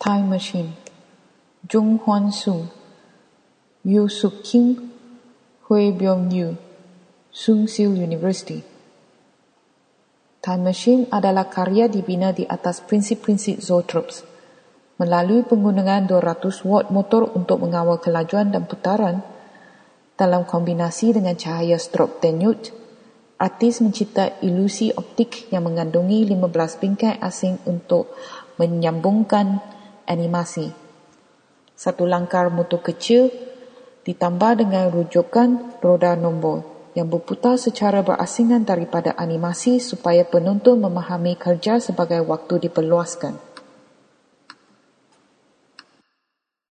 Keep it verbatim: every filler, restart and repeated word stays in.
Time Machine, Jung Hwan Soo, Yoo Suk Kim, Hui Byung Yu, Sung Siu University. Time Machine adalah karya dibina di atas prinsip-prinsip zoetropes. Melalui penggunaan dua ratus watt motor untuk mengawal kelajuan dan putaran dalam kombinasi dengan cahaya strobes tenyut, artis mencipta ilusi optik yang mengandungi lima belas bingkai asing untuk menyambungkan animasi. Satu langkar motor kecil ditambah dengan rujukan roda nombor yang berputar secara berasingan daripada animasi supaya penonton memahami kerja sebagai waktu diperluaskan.